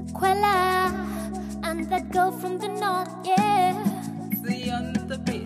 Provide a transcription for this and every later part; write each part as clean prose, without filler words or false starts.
Quella and that girl from the north, yeah. See on the beat.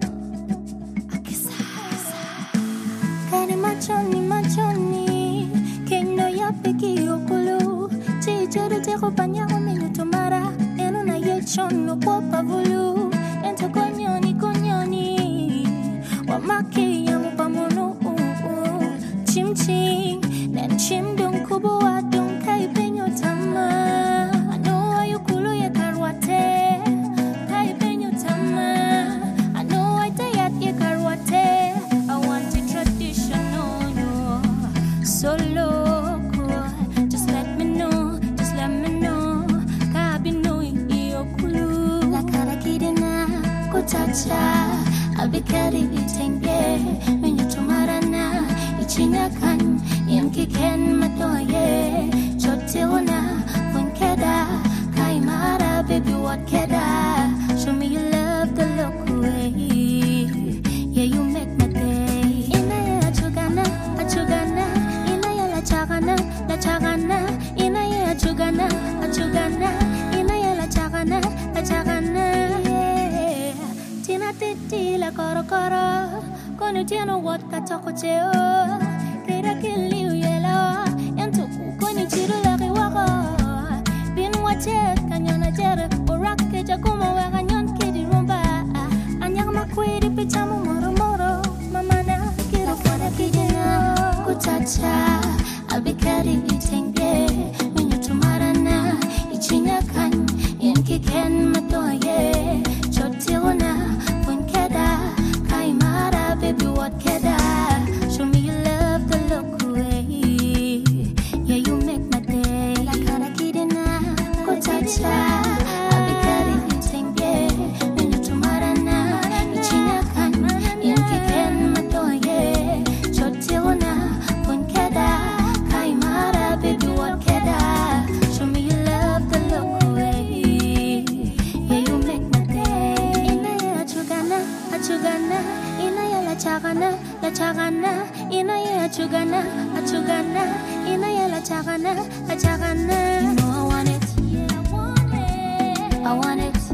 Kani machoni, keno ya peki okulu. Chichoro te kopanya omenu tomara, eno na ye chono popa vulu. Ento konyoni, wamaki ya mupamono, chim chim, nen chim don kubo wa don kai penyo tama. Ano ayukulu ya karwate, kai penyo tama. Ano ay tayat ya karwate. I want it traditional, no. So loco, just let me know. Kabino iyokulu, la karakidina, kutacha, abikari itenge, menyo tumarana, ichinyakan, yamkiken matoye, chotiona, funkeda, kaimara, baby what keda, show me you love the local way, yeah you make my day. Inaya achugana, inaya la chagana, inaya achugana, inaya la chagana, yeah. Tina titi la koro, kono tiano what katoko cheo, kira kili uyelo, yantuku koni chiru la kiwako, bin wache kanyona jere, orake jakuma wega nyon kidi rumba, anyak makwiri pichamu moro, mamana kira fwana kijena, kutacha, abikari itenge, menyo tumarana, ichinyakan, yankiken matoye, chotiona, funkeda, kaimara, baby what keda, show me you love the local way, yeah you make my day, la karakidina, kutacha, abikari itenge, menyo tumarana, ichinyakan, yankiken matoye, chotiona, funkeda, kaimara, baby what keda, show me you love the local way, yeah you make my day. Inaya achugana, inaya la chagana, inaya achugana, inaya la chagana. You know I want it, yeah I want it.